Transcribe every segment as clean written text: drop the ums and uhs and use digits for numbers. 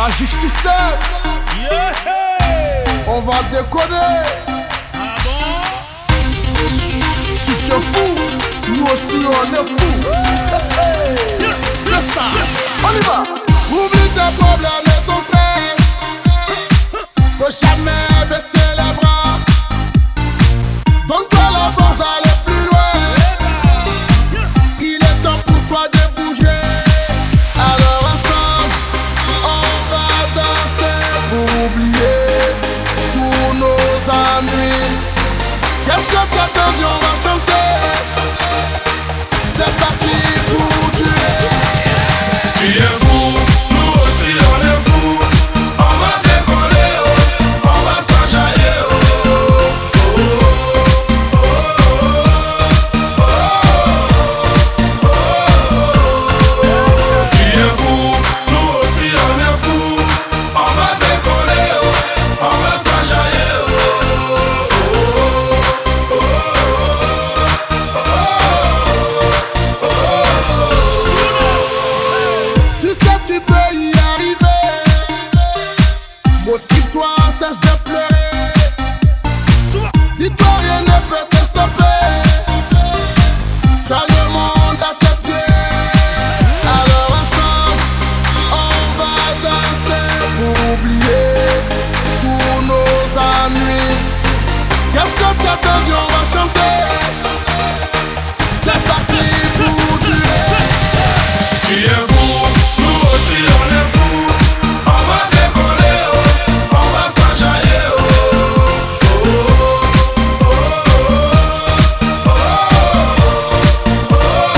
Magic System. Yeah. On va déconner. Ah bon? Si tu es fou, nous aussi on est fou. C'est ça. On y va. Oublie tes problèmes et ton stress. Faut jamais baisser les bras. Donne-toi la force d'aller plus loin. Il est temps pour toi de bouger. Alors ensemble, on va danser pour oublier tous nos ennuis. Qu'est-ce que tu attends? On va chanter. C'est parti pour tuer. Tu es fou, nous aussi on est fou. On va décoller, oh, on va s'enjailler, oh, oh, oh, oh, oh, oh, oh. Tu es fou, nous aussi on est fou. On va décoller, oh, on va s'enjailler, oh, oh, oh, oh, oh. Tu sais, tu peux y arriver. Motive-toi, cesse de pleurer. Dis-toi, rien ne peut te stopper. Tu as le monde à tes pieds. Alors ensemble, on va danser pour oublier tous nos ennuis. Qu'est-ce que tu attends? On va chanter. C'est parti pour tuer. Tu es fou, nous aussi on est fou. On va décoller, oh, on va s'enjailler, oh, oh, oh, oh, oh,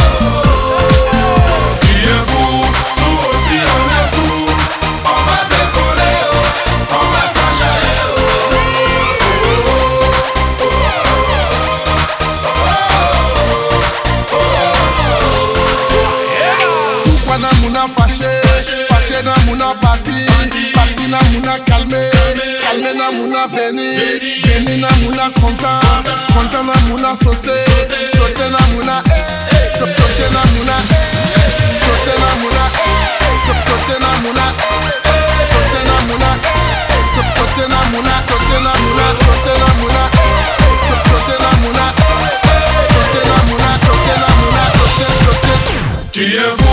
oh. Tu es fou, nous aussi on est fou. On va décoller, oh, on va s'enjailler, oh, Pourquoi na mouna fâché, fâché na mouna parti, parti na mouna calmé, calmé na mouna veni, veni na mouna content, content na mouna sauté, sauté na mouna sauté na mouna sauté na mouna sauté na mouna sauté na mouna sauté na mouna sauté na mouna sauté na mouna sauté na mouna sauté na mouna sauté na mouna sauté. tu es fou.